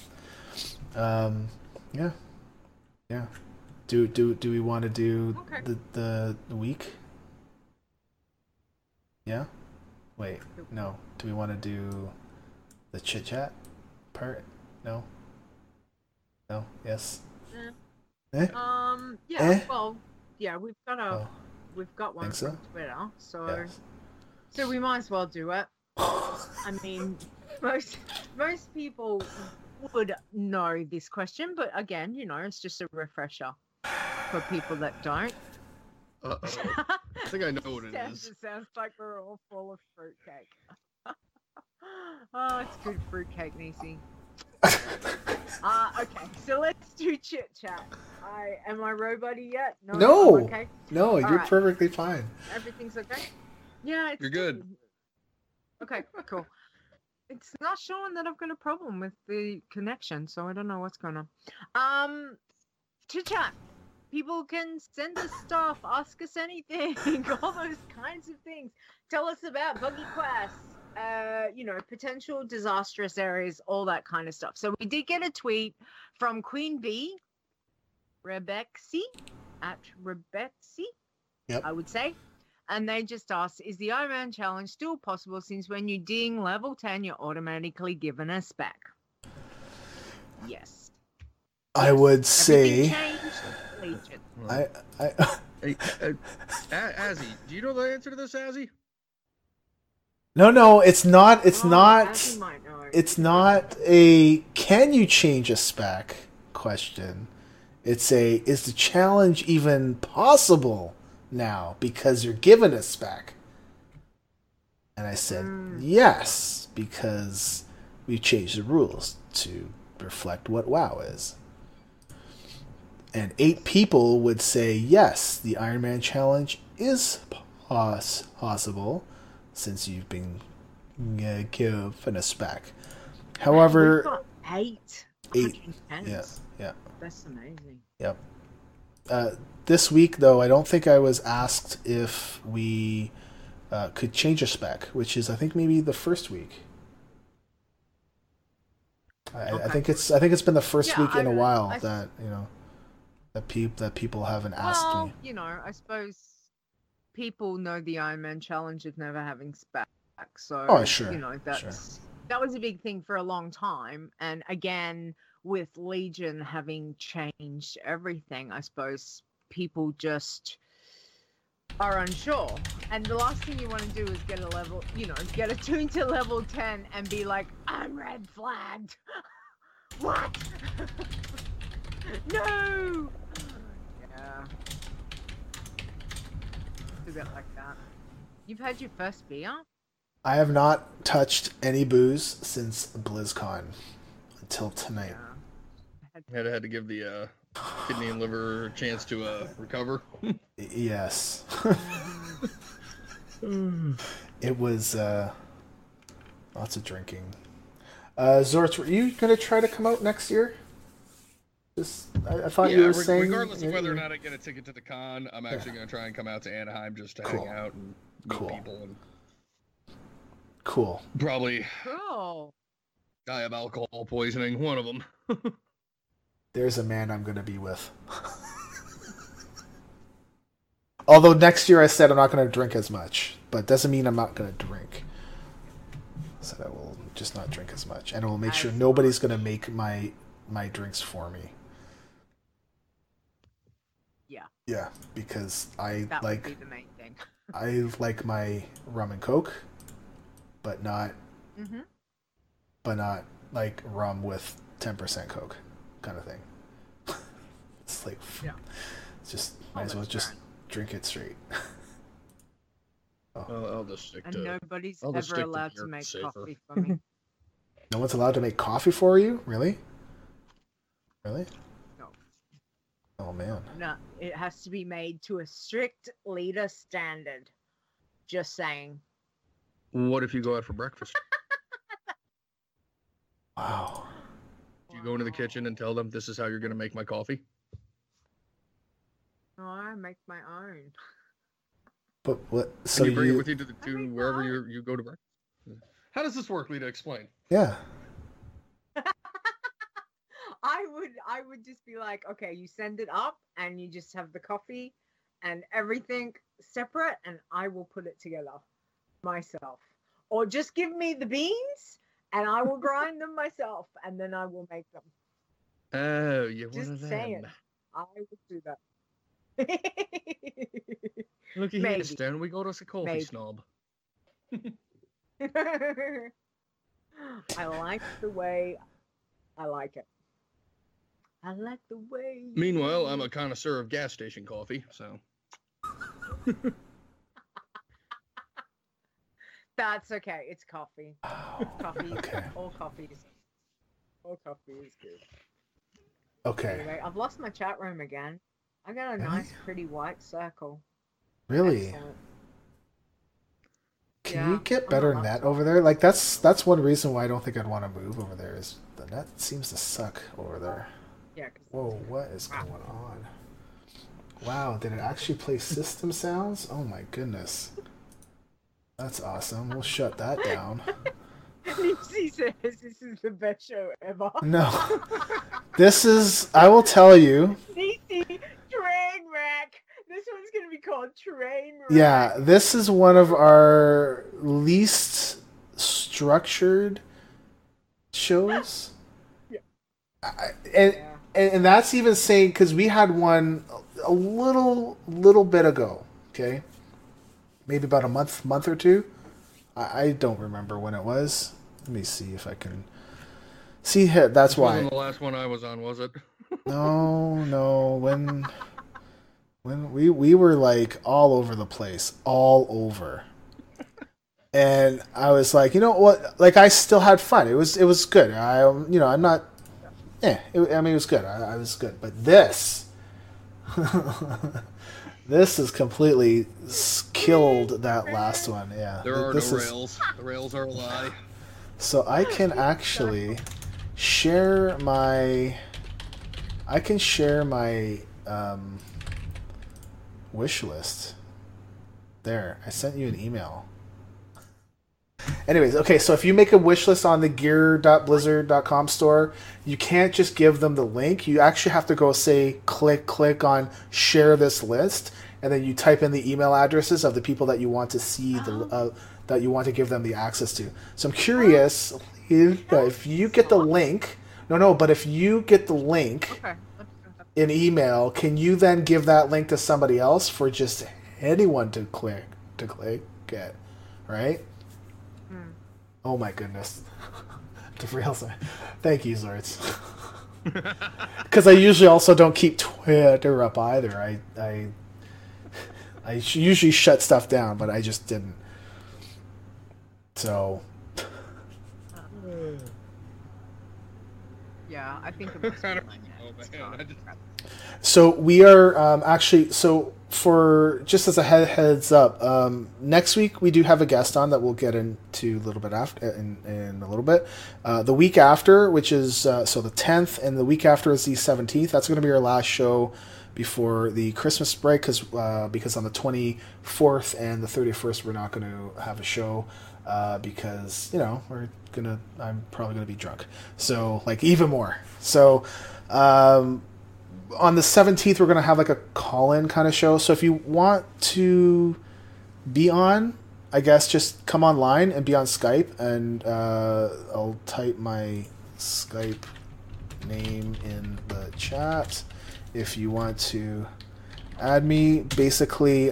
Yeah. Do we want to do the week? Yeah. Wait, no. Do we want to do the chit chat part? No. No. Yes. Yeah. Well, yeah. We've got one so? from Twitter, so Yes. so we might as well do it. I mean, most people would know this question, but again, it's just a refresher for people that don't. I think I know what it is. It sounds like we're all full of fruitcake. Oh, it's good fruitcake, Nisi. Okay, so let's do chit chat. Am I robot-y yet? No. I'm okay. No, you're right. perfectly fine. Everything's okay. Yeah, You're good. Okay, cool. It's not showing that I've got a problem with the connection, so I don't know what's going on. Chit chat. People can send us stuff, ask us anything, all those kinds of things. Tell us about buggy quests, potential disastrous areas, all that kind of stuff. So we did get a tweet from Queen Bee, Rebexy, at Rebexy, Yep. I would say. And they just asked, is the Iron Man challenge still possible since when you ding level 10, you're automatically given a spec? yes. I would Everything say changed. Legion. I Hey, Azzy, do you know the answer to this, Azzy? no, it's not. It's Oh, not. Azzy might know. It's not a can you change a spec question. It's a is the challenge even possible now because you're given a spec? And I said yes because we changed the rules to reflect what WoW is. And 8 people would say yes, the Iron Man challenge is possible since you've been given a spec. However, We've got 8. 8. 110s. Yeah. That's amazing. Yep. This week, though, I don't think I was asked if we could change a spec, which is, I think, maybe the first week. I think it's been the first week in a while that that people haven't asked me. You know, I suppose people know the Iron Man challenge of never having spec. So, Oh, sure. you know, that was a big thing for a long time. And again, with Legion having changed everything, I suppose people just are unsure. And the last thing you want to do is get a level, get attuned to level 10 and be like, I'm red flagged. What? No! Yeah. Do that like that. You've had your first beer? I have not touched any booze since BlizzCon until tonight. Had to give the kidney and liver a chance to recover. Yes. It was lots of drinking. Zorts, were you going to try to come out next year? I thought you were saying... regardless of whether or not I get a ticket to the con, I'm actually going to try and come out to Anaheim just to hang out and meet people. And cool. Probably Cool. die of alcohol poisoning, one of them. There's a man I'm going to be with. Although next year I said I'm not going to drink as much, but doesn't mean I'm not going to drink. I said I will just not drink as much, and I will make sure nobody's going to make my drinks for me. Yeah. Yeah, because That would be the main thing. I like my rum and coke, but not like rum with 10% coke kind of thing. It's like it's just might as well just drink it straight. I'll just stick and nobody's ever allowed to make coffee for me. No one's allowed to make coffee for you? Really? Really? No. Oh man. No, it has to be made to a strict leader standard. Just saying. What if you go out for breakfast? Wow. Do you go into the kitchen and tell them this is how you're going to make my coffee? No, I make my own. But what? So you bring it with you to wherever you go to breakfast? How does this work, Lita? Explain. Yeah. I would just be like, okay, you send it up and you just have the coffee and everything separate, and I will put it together myself. Or just give me the beans and I will grind them myself, and then I will make them. Oh, you're just one of them. saying, I would do that. Looky here, Stone. We got us a coffee snob. I like the way I like it. I like the way. Meanwhile, I'm a connoisseur of gas station coffee, so. That's okay. It's coffee. Coffee. Okay. All coffee is good. Okay. Anyway, I've lost my chat room again. I got a nice, pretty white circle. Really? Excellent. Can you get better net over there? Like that's one reason why I don't think I'd want to move over there. Is the net seems to suck over there. Yeah. Whoa, what is going on? Wow, did it actually play system sounds? Oh my goodness. That's awesome. We'll shut that down. Nipsey says this is the best show ever. No. This is, I will tell you. Nipsey, train wreck. This one's going to be called Train Wreck. Yeah, this is one of our least structured shows. Yeah. and, Yeah. and that's even saying, because we had one a little bit ago, okay? Maybe about a month or two. I don't remember when it was. Let me see if I can see. That's This why. wasn't the last one I was on, was it? No. When we were like all over the place, all over. And I was like, you know what? Like, I still had fun. It was good. I'm not. It was good. I was good. But this, this has completely killed that last one. Yeah. There are this no is- rails. The rails are a lie. So I can actually share my. I can share my wish list. There, I sent you an email. Anyways, okay, so if you make a wish list on the gear.blizzard.com store, you can't just give them the link. You actually have to go say click on share this list, and then you type in the email addresses of the people that you want to see that you want to give them the access to. So I'm curious if you get the link. But if you get the link Okay. in email, can you then give that link to somebody else for just anyone to click it, right? Oh my goodness. The real thing. Thank you, Zorts. Because I usually also don't keep Twitter up either. I usually shut stuff down, but I just didn't. So. Yeah, I think it must be I don't my know, net. man. I just- So we are actually, so for just as a heads up, next week we do have a guest on that we'll get into a little bit after in a little bit. The week after, which is so the 10th, and the week after is the 17th. That's going to be our last show before the Christmas break, because on the 24th and the 31st we're not going to have a show because I'm probably gonna be drunk. So like even more. So. On the 17th, we're going to have like a call-in kind of show. So if you want to be on, I guess just come online and be on Skype. And I'll type my Skype name in the chat if you want to add me. Basically,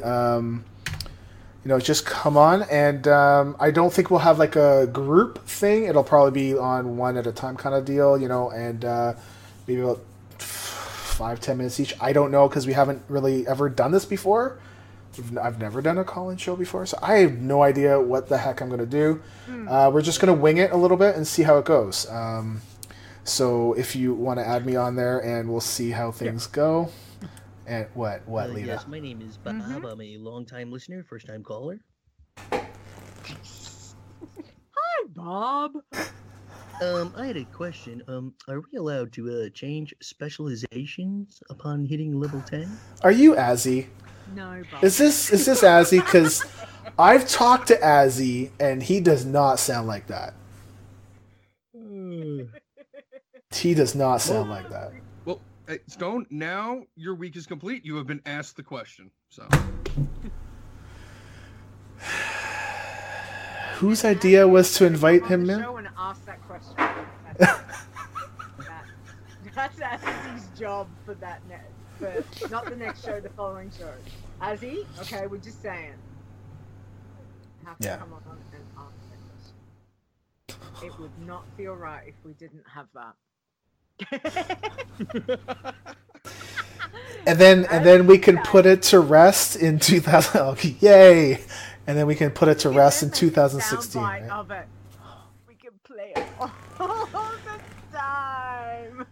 just come on. And I don't think we'll have like a group thing. It'll probably be on one at a time kind of deal, and maybe about 5-10 minutes each. I don't know, because we haven't really ever done this before. I've never done a call-in show before, so I have no idea what the heck I'm going to do. We're just going to wing it a little bit and see how it goes. So if you want to add me on there, and we'll see how things go. And what, Lita? Yes, my name is Bob. I'm a long-time listener, first-time caller. Hi, Bob. I had a question. Are we allowed to change specializations upon hitting level 10? Are you Azzy? No, Bob. Is this Azzy? Because I've talked to Azzy, and he does not sound like that. He does not sound like that. Well, hey, Stone, now your week is complete. You have been asked the question. So Whose idea was to invite him in? Show and ask that question. That's Azzy's job for that for not the next show, the following show. Azzy, okay, we're just saying. Have to come on and ask that question. It would not feel right if we didn't have that. And then we can put it to rest in 2000. Oh, yay! And then we can put it to rest in 2016. Soundbite Right? of it. We can play it all the time.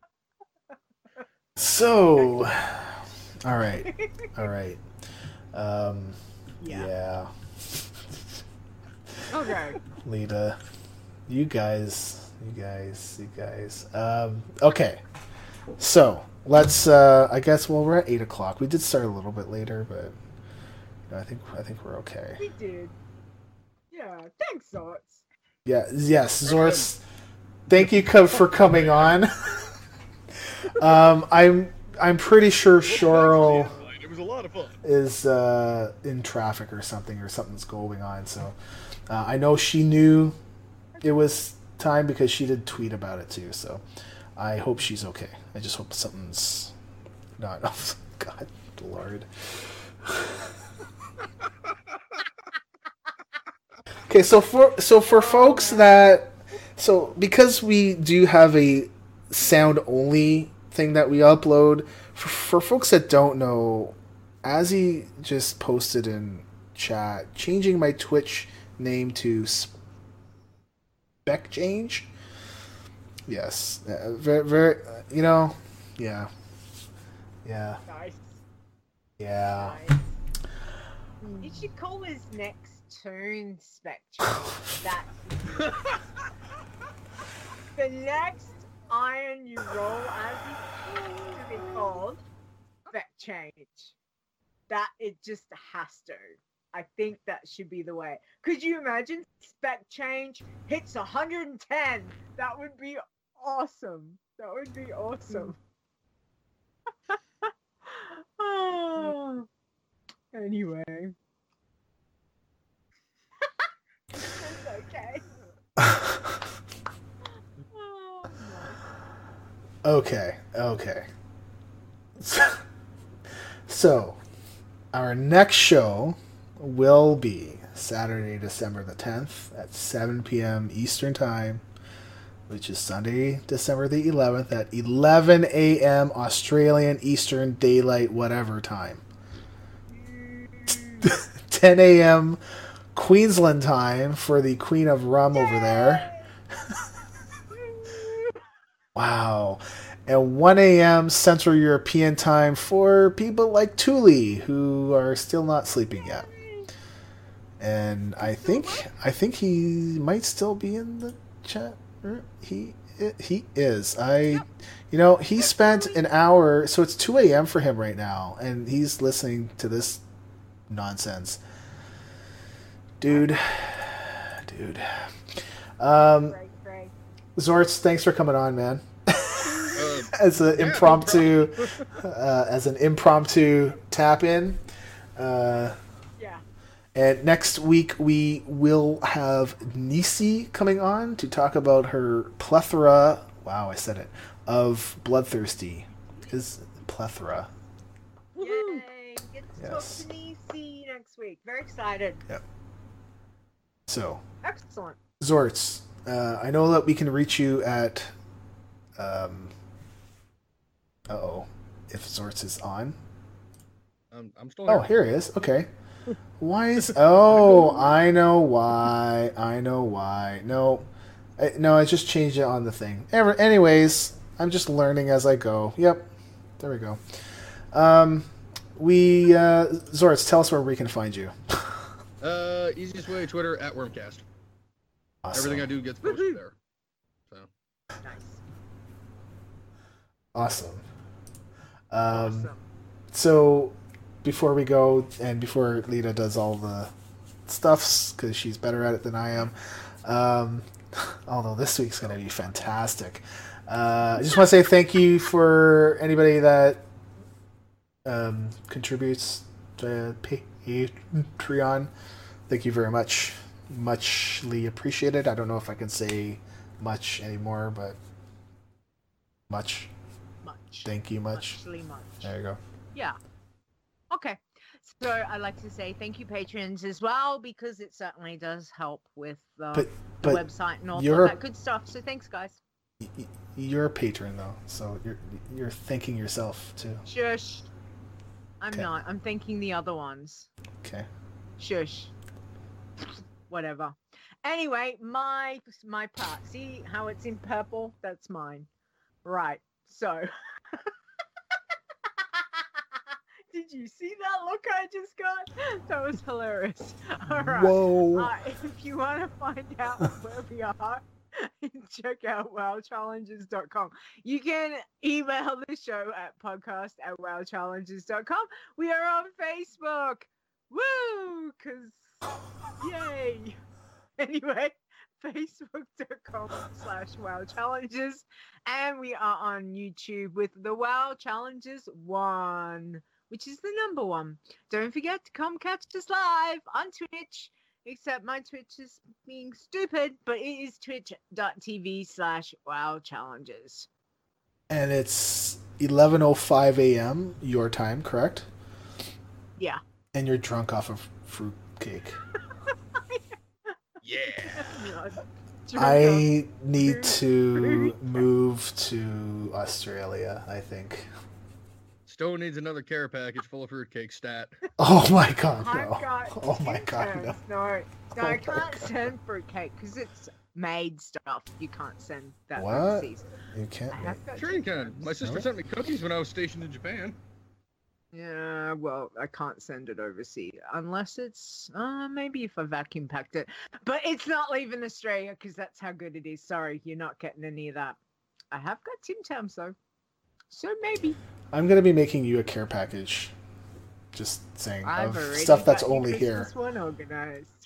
So, all right. Yeah. Okay. Lita, you guys. Okay. So let's. I guess. Well, we're at 8:00. We did start a little bit later, but I think we're okay. We did. Yeah. Thanks, Zorts. Yeah. Yes, Zorts. Thank you for coming on. I'm pretty sure Cheryl it was a lot of fun. is in traffic or something's going on. So I know she knew it was time because she did tweet about it too. So I hope she's okay. I just hope something's not. Oh, God, Lord. Okay, so for folks because we do have a sound only thing that we upload, for folks that don't know, Azzy just posted in chat changing my Twitch name to Spec Change. Yes, very, very. Yeah. Nice. Yeah. Nice. You should call his next tune Spectrum. That's the next iron you roll as it's to be called Spec Change. That it just has to. I think that should be the way. Could you imagine Spec Change hits 110? That would be awesome. That would be awesome. Oh. Anyway. It's okay. Oh, Okay. So, our next show will be Saturday, December the 10th at 7 p.m. Eastern Time, which is Sunday, December the 11th at 11 a.m. Australian Eastern Daylight whatever time. 10 a.m. Queensland time for the Queen of Rum over there. Wow. And 1 a.m. Central European time for people like Thule who are still not sleeping yet. And I think he might still be in the chat. He is. He spent an hour, so it's 2 a.m. for him right now, and he's listening to this nonsense. Dude. Zorts, thanks for coming on, man. As an impromptu tap in. And next week we will have Nisi coming on to talk about her plethora. Wow, I said it. Of Bloodthirsty. His plethora. Yay! Get to talk to Nisi next week. Very excited. Yep. So. Excellent. Zorts, I know that we can reach you at. If Zorts is on. I'm still here. Oh, here he is. Okay. Why is... Oh, I know why. No, I just changed it on the thing. Anyways, I'm just learning as I go. Yep. There we go. Zorts, tell us where we can find you. Easiest way, Twitter, @Wormcast. Awesome. Everything I do gets posted there. So. Nice. Awesome. So, before we go, and before Lita does all the stuffs, because she's better at it than I am, although this week's going to be fantastic, I just want to say thank you for anybody that contributes to Patreon. Thank you very much. Muchly appreciated. I don't know if I can say much anymore, but much. Thank you much. Muchly much. There you go. Yeah. Okay. So I'd like to say thank you, patrons, as well, because it certainly does help with the website and all that good stuff. So thanks, guys. You're a patron, though, so you're thanking yourself too. Shush. I'm not. I'm thanking the other ones. Okay. Shush. Whatever. Anyway, my part. See how it's in purple? That's mine. Right. So. Did you see that look I just got? That was hilarious. All right. Whoa. If you want to find out where we are, check out wowchallenges.com. You can email the show at podcast@wowchallenges.com. We are on Facebook. Woo! Because, yay. Anyway, facebook.com/wowchallenges. And we are on YouTube with the Wow Challenges 1. Which is the number 1. Don't forget to come catch us live on Twitch. Except my Twitch is being stupid, but it is twitch.tv/wowchallenges. And it's 11:05 a.m. your time, correct? Yeah. And you're drunk off of fruit cake. Yeah. I need to move to Australia, I think. Stone needs another care package full of fruitcake stat. Oh my god, I've no. got Oh my two god, no. terms. No, Oh I my can't God. send fruitcake because it's made stuff. You can't send that What? overseas. You can't I make... have got Sure you can. My sister No? sent me cookies when I was stationed in Japan. Yeah, well, I can't send it overseas unless it's maybe if I vacuum packed it. But it's not leaving Australia because that's how good it is. Sorry, you're not getting any of that. I have got Tim Tams though, so maybe. I'm gonna be making you a care package. Just saying. I've Of already stuff that's got your only here. Christmas one organized.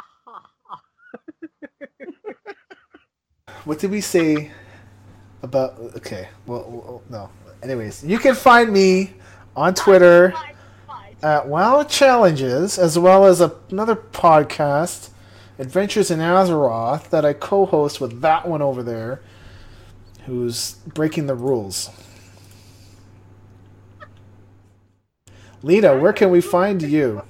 What did we say about... Okay, well, no. Anyways, you can find me on Twitter at WoW Challenges, as well as another podcast, Adventures in Azeroth, that I co-host with that one over there, who's breaking the rules. Lita, where can we find you?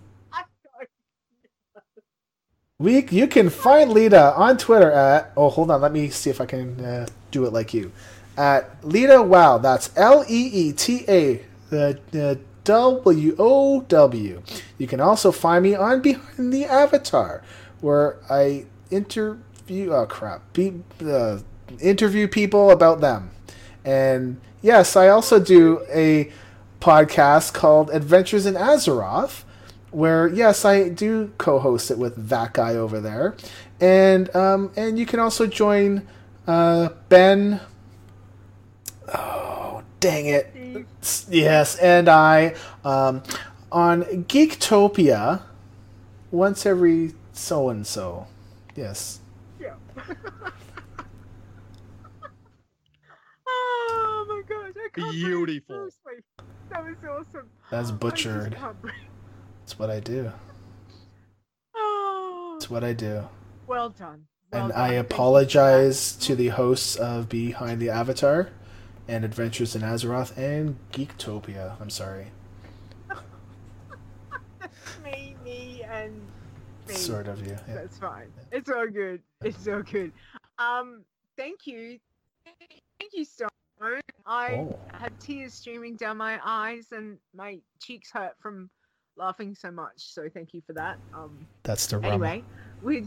You can find Lita on Twitter at... Oh, hold on. Let me see if I can do it like you. At Lita Wow. That's Leeta WOW. You can also find me on Behind the Avatar, where I interview... Oh, crap. Interview people about them. And yes, I also do a podcast called Adventures in Azeroth, where yes, I do co-host it with that guy over there, and you can also join Ben. Oh, dang it! Yes, and I on Geektopia once every so and so. Yes. Yeah. Oh my gosh! I can't breathe. Beautiful. Seriously. That was awesome. That's I just butchered. can't breathe. That's what I do. Oh, That's what I do. well done. And Well I done. Thank you for apologize to the hosts of Behind the Avatar and Adventures in Azeroth and Geektopia. I'm sorry. that. me, and me. Sort of, yeah. That's fine. It's all good. It's all good. Thank you. Thank you, Stone. I Oh. had tears streaming down my eyes and my cheeks hurt from laughing so much. So thank you for that. That's the rum. Anyway, we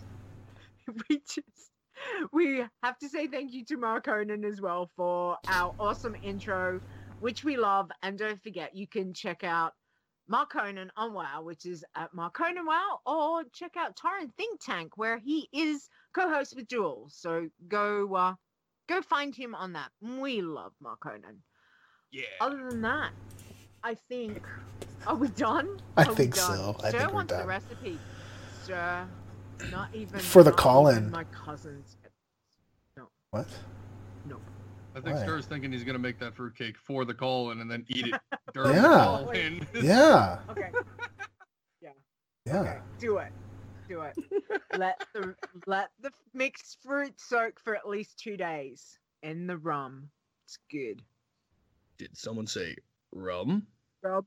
have to say thank you to Mark Conan as well for our awesome intro, which we love. And don't forget, you can check out Mark Conan on WoW, which is at Mark Conan WoW, or check out Tyrant Think Tank, where he is co-host with Jules. So go find him on that. We love Mark Conan. Yeah. Other than that, I think, are we done? I Are we think done? so. I Sir think we're wants done. the recipe. Sir, not even For the not call-in. even my cousins. What? Nope. I think Why? Stur's thinking he's gonna make that fruitcake for the call-in and then eat it during Yeah. the call-in. Yeah. Okay. Yeah. Okay. Do it. Let the mixed fruit soak for at least 2 days in the rum. It's good. Did someone say rum? Rum.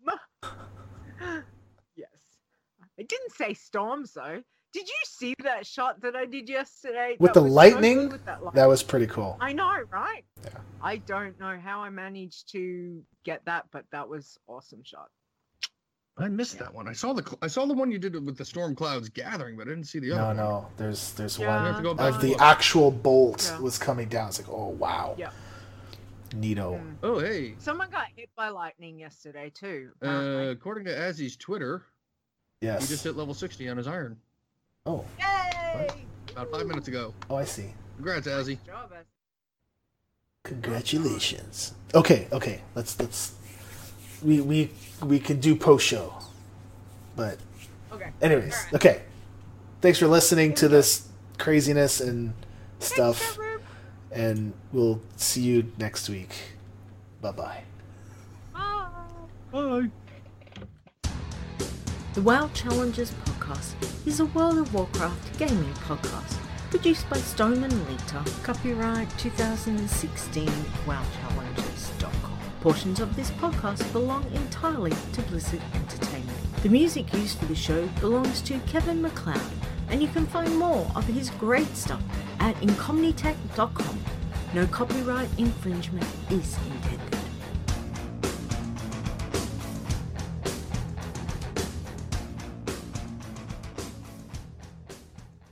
Yes. I didn't say storms though. Did you see that shot that I did yesterday? With That the was so lightning? good with that lightning? That was pretty cool. I know, right? Yeah. I don't know how I managed to get that, but that was awesome shot. I missed Yeah. that one. I saw the one you did with the storm clouds gathering, but I didn't see the other No, one. no. There's Yeah, I have one to go back of and the look. actual bolt Yeah. was coming down. It's like, oh wow. Yeah. Neato. Mm. Oh, hey. Someone got hit by lightning yesterday too. apparently. According to Azzy's Twitter, Yes. he just hit level 60 on his iron Oh. Yay! about 5 minutes ago. Oh, I see. Congrats, Azzy. Nice job, Azzy. Congratulations. Okay. Let's we can do post show. But Okay. anyways, Alright. okay. Thanks for listening to this craziness and stuff. Thanks, Rube. And we'll see you next week. Bye-bye. Bye. Bye. The WoW Challenges podcast is a World of Warcraft gaming podcast Produced by Stone and Lita. Copyright 2016 WowChallenges.com. Portions of this podcast belong entirely to Blizzard Entertainment. The music used for the show belongs to Kevin MacLeod, and you can find more of his great stuff at Incomnitech.com. No copyright infringement is intended.